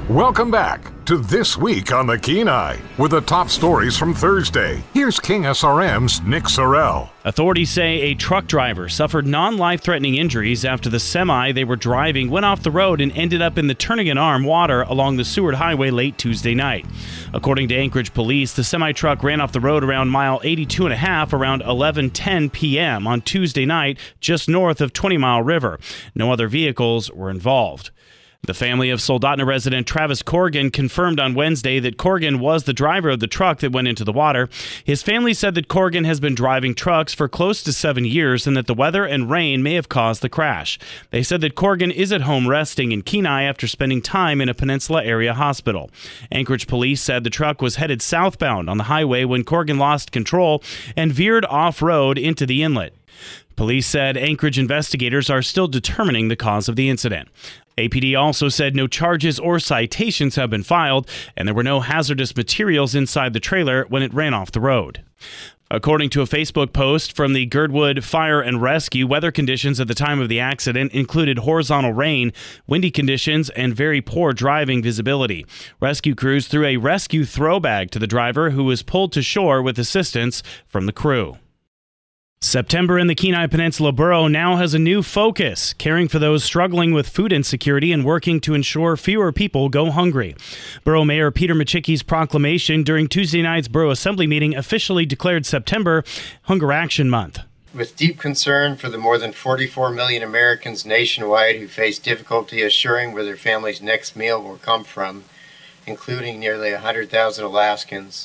Welcome back to This Week on the Kenai with the top stories from Thursday. Here's King SRM's Nick Sorrell. Authorities say a truck driver suffered non-life-threatening injuries after the semi they were driving went off the road and ended up in the Turnagain Arm water along the Seward Highway late Tuesday night. According to Anchorage police, the semi-truck ran off the road around mile 82.5 around 11:10 p.m. on Tuesday night just north of 20 Mile River. No other vehicles were involved. The family of Soldotna resident Travis Corrigan confirmed on Wednesday that Corrigan was the driver of the truck that went into the water. His family said that Corrigan has been driving trucks for close to 7 years and that the weather and rain may have caused the crash. They said that Corrigan is at home resting in Kenai after spending time in a Peninsula area hospital. Anchorage police said the truck was headed southbound on the highway when Corrigan lost control and veered off-road into the inlet. Police said Anchorage investigators are still determining the cause of the incident. APD also said no charges or citations have been filed, and there were no hazardous materials inside the trailer when it ran off the road. According to a Facebook post from the Girdwood Fire and Rescue, weather conditions at the time of the accident included horizontal rain, windy conditions, and very poor driving visibility. Rescue crews threw a rescue throw bag to the driver, who was pulled to shore with assistance from the crew. September in the Kenai Peninsula Borough now has a new focus, caring for those struggling with food insecurity and working to ensure fewer people go hungry. Borough Mayor Peter Machicki's proclamation during Tuesday night's Borough Assembly meeting officially declared September Hunger Action Month. With deep concern for the more than 44 million Americans nationwide who face difficulty assuring where their family's next meal will come from, including nearly 100,000 Alaskans,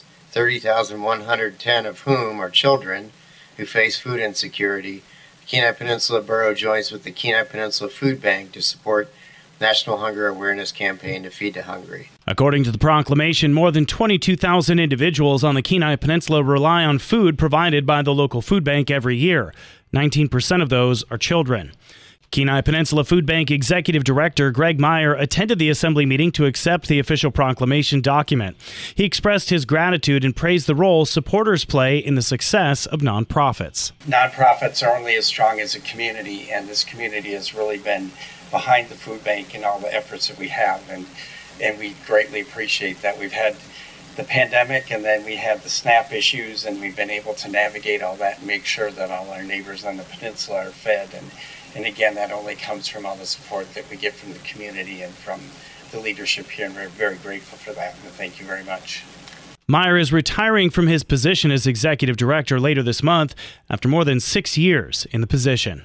30,110 of whom are children, who face food insecurity, the Kenai Peninsula Borough joins with the Kenai Peninsula Food Bank to support National Hunger Awareness Campaign to Feed the Hungry. According to the proclamation, more than 22,000 individuals on the Kenai Peninsula rely on food provided by the local food bank every year. 19% of those are children. Kenai Peninsula Food Bank Executive Director Greg Meyer attended the Assembly meeting to accept the official proclamation document. He expressed his gratitude and praised the role supporters play in the success of nonprofits. Nonprofits are only as strong as a community, and this community has really been behind the food bank and all the efforts that we have, and we greatly appreciate that. We've had the pandemic, and then we had the SNAP issues, and we've been able to navigate all that and make sure that all our neighbors on the peninsula are fed. And again, that only comes from all the support that we get from the community and from the leadership here, and we're very grateful for that, and thank you very much. Meyer is retiring from his position as executive director later this month after more than 6 years in the position.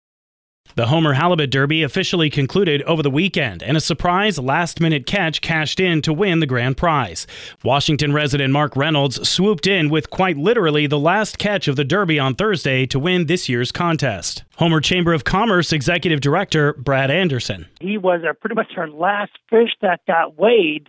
The Homer Halibut Derby officially concluded over the weekend, and a surprise last-minute catch cashed in to win the grand prize. Washington resident Mark Reynolds swooped in with quite literally the last catch of the Derby on Thursday to win this year's contest. Homer Chamber of Commerce Executive Director Brad Anderson. He was pretty much our last fish that got weighed.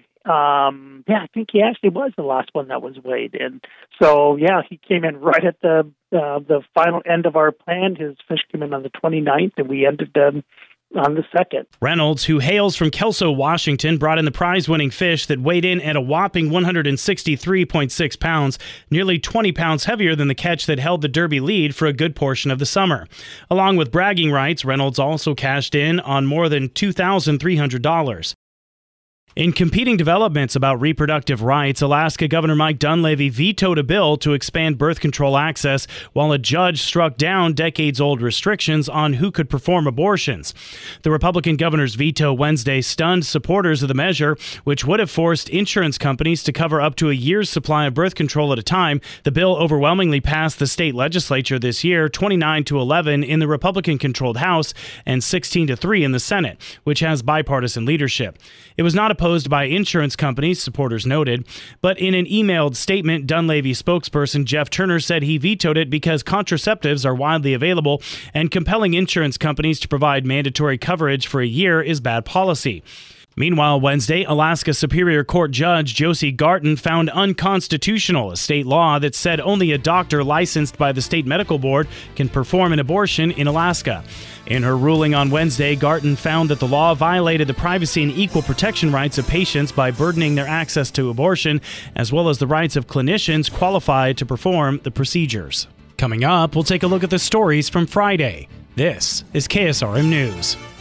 I think he actually was the last one that was weighed. And so, he came in right at the final end of our plan. His fish came in on the 29th, and we ended on the 2nd. Reynolds, who hails from Kelso, Washington, brought in the prize-winning fish that weighed in at a whopping 163.6 pounds, nearly 20 pounds heavier than the catch that held the Derby lead for a good portion of the summer. Along with bragging rights, Reynolds also cashed in on more than $2,300. In competing developments about reproductive rights, Alaska Governor Mike Dunleavy vetoed a bill to expand birth control access, while a judge struck down decades-old restrictions on who could perform abortions. The Republican governor's veto Wednesday stunned supporters of the measure, which would have forced insurance companies to cover up to a year's supply of birth control at a time. The bill overwhelmingly passed the state legislature this year, 29-11 in the Republican-controlled House and 16-3 in the Senate, which has bipartisan leadership. It was not opposed by insurance companies, supporters noted, but in an emailed statement, Dunleavy spokesperson Jeff Turner said he vetoed it because contraceptives are widely available and compelling insurance companies to provide mandatory coverage for a year is bad policy. Meanwhile, Wednesday, Alaska Superior Court Judge Josie Garton found unconstitutional a state law that said only a doctor licensed by the state medical board can perform an abortion in Alaska. In her ruling on Wednesday, Garton found that the law violated the privacy and equal protection rights of patients by burdening their access to abortion, as well as the rights of clinicians qualified to perform the procedures. Coming up, we'll take a look at the stories from Friday. This is KSRM News.